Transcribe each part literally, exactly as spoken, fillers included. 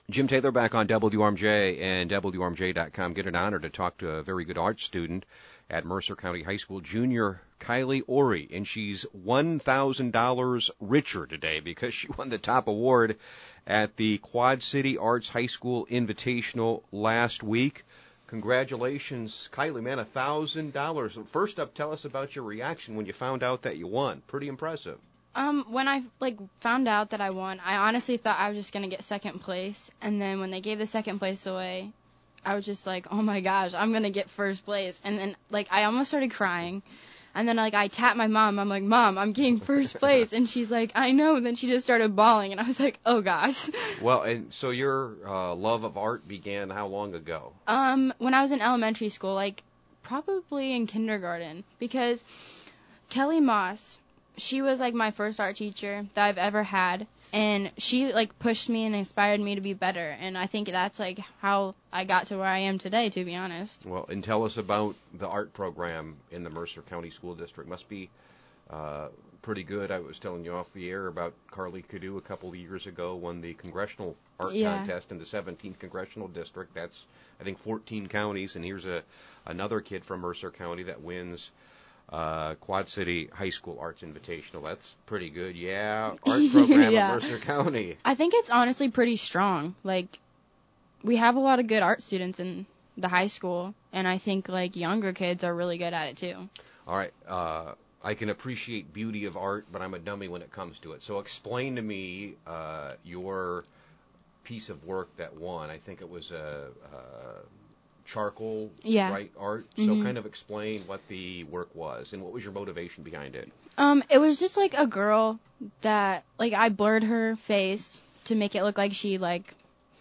Jim Taylor back on W R M J and W R M J dot com. Get an honor to talk to a very good art student at Mercer County High School, junior Kylie Ori, and she's one thousand dollars richer today because she won the top award at the Quad City Arts High School Invitational last week. Congratulations, Kylie, man, one thousand dollars. First up, tell us about your reaction when you found out that you won. Pretty impressive. Um, when I, like, found out that I won, I honestly thought I was just going to get second place. And then when they gave the second place away, I was just like, oh, my gosh, I'm going to get first place. And then, like, I almost started crying. And then, like, I tapped my mom. I'm like, Mom, I'm getting first place. And she's like, I know. And then she just started bawling. And I was like, oh, gosh. Well, and so your uh, love of art began how long ago? Um, when I was in elementary school, like, probably in kindergarten. Because Kelly Moss, she was, like, my first art teacher that I've ever had, and she, like, pushed me and inspired me to be better, and I think that's, like, how I got to where I am today, to be honest. Well, and tell us about the art program in the Mercer County School District. Must be uh, pretty good. I was telling you off the air about Carly Cadu a couple of years ago, won the Congressional Art Yeah. Contest in the seventeenth Congressional District. That's, I think, fourteen counties, and here's a another kid from Mercer County that wins Uh, Quad City High School Arts Invitational. That's pretty good. Yeah, art program Yeah. at Mercer County. I think it's honestly pretty strong. Like, we have a lot of good art students in the high school, and I think, like, younger kids are really good at it, too. All right, uh, I can appreciate beauty of art, but I'm a dummy when it comes to it. So explain to me uh, your piece of work that won. I think it was a... Uh, charcoal, Yeah. right, art. Mm-hmm. So kind of explain what the work was and what was your motivation behind it. Um, it was just, like, a girl that, like, I blurred her face to make it look like she, like,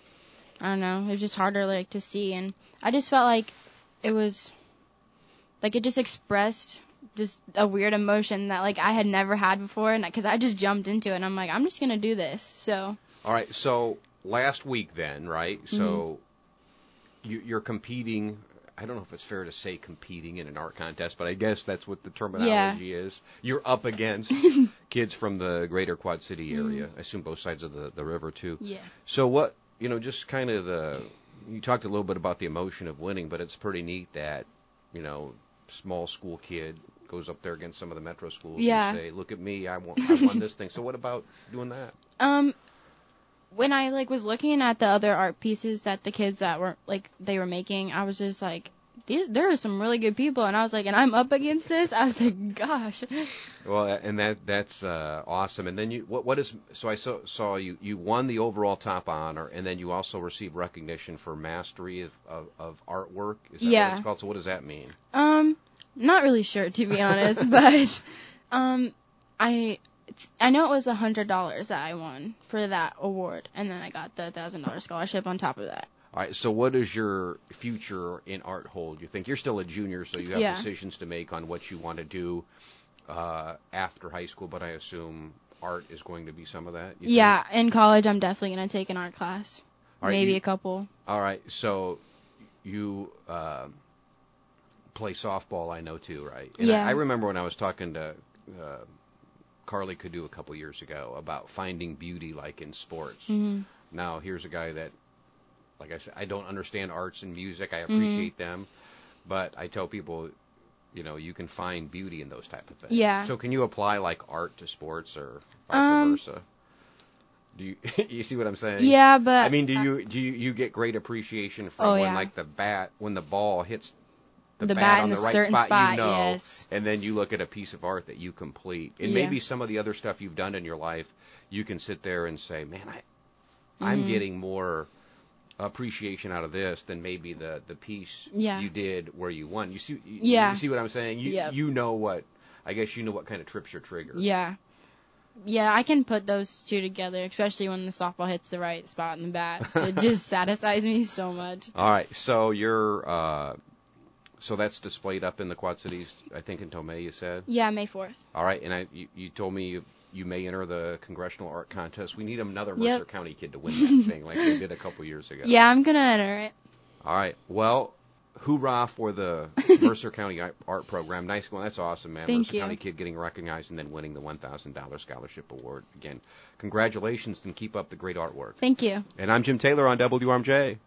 I don't know, it was just harder, like, to see, and I just felt like it was, like, it just expressed just a weird emotion that, like, I had never had before, and because I just jumped into it, and I'm like, I'm just gonna do this, so. All right, so last week then, right, so Mm-hmm. you, you're competing, I don't know if it's fair to say competing in an art contest, but I guess that's what the terminology Yeah. is. You're up against kids from the greater Quad City area. I assume both sides of the, the river, too. Yeah. So what, you know, just kind of the, you talked a little bit about the emotion of winning, but it's pretty neat that, you know, small school kid goes up there against some of the metro schools Yeah. and say, look at me, I won, I won this thing. So what about doing that? Um, when I, like, was looking at the other art pieces that the kids that were, like, they were making, I was just like, These, there are some really good people, and I was like, and I'm up against this? I was like, gosh. Well, and that that's uh, awesome. And then you, what what is, so I saw, saw you, you won the overall top honor, and then you also received recognition for mastery of, of, of artwork. Is that Yeah. what it's called? So what does that mean? Um, not really sure, to be honest, but, um, I... I know it was one hundred dollars that I won for that award, and then I got the one thousand dollars scholarship on top of that. All right, so what does your future in art hold? You think you're still a junior, so you have Yeah. decisions to make on what you want to do uh, after high school, but I assume art is going to be some of that? You Yeah, think? in college I'm definitely going to take an art class. All right, Maybe you- a couple. All right, so you uh, play softball, I know, too, right? And Yeah. I, I remember when I was talking to uh, Carly Cadu a couple years ago about finding beauty, like, in sports. Mm-hmm. Now, here's a guy that, like I said, I don't understand arts and music. I Mm-hmm. appreciate them. But I tell people, you know, you can find beauty in those type of things. Yeah. So can you apply, like, art to sports or vice Um, versa? Do you you see what I'm saying? Yeah, but... I mean, do you do you, you get great appreciation from Oh, when, yeah. like, the bat, when the ball hits the, The bat, bat on in the a right certain spot, spot, you know, yes. and then you look at a piece of art that you complete. And Yeah. maybe some of the other stuff you've done in your life, you can sit there and say, man, I, I'm Mhm. getting more appreciation out of this than maybe the, the piece Yeah. you did where you won. You see, you, Yeah. you see what I'm saying? You Yep. you know what, I guess you know what kind of trips your trigger. Yeah. Yeah, I can put those two together, especially when the softball hits the right spot in the bat. It just satisfies me so much. All right, so you're, uh, so that's displayed up in the Quad Cities, I think in Tomei, you said? Yeah, May fourth. All right, and I, you, you told me you, you may enter the Congressional Art Contest. We need another Yep. Mercer County kid to win that thing like they did a couple years ago. Yeah, I'm going to enter it. All right, well, hoorah for the Mercer County Art Program. Nice one. That's awesome, man. Thank Mercer you. County kid getting recognized and then winning the one thousand dollars scholarship award. Again, congratulations and keep up the great artwork. Thank you. And I'm Jim Taylor on W R M J.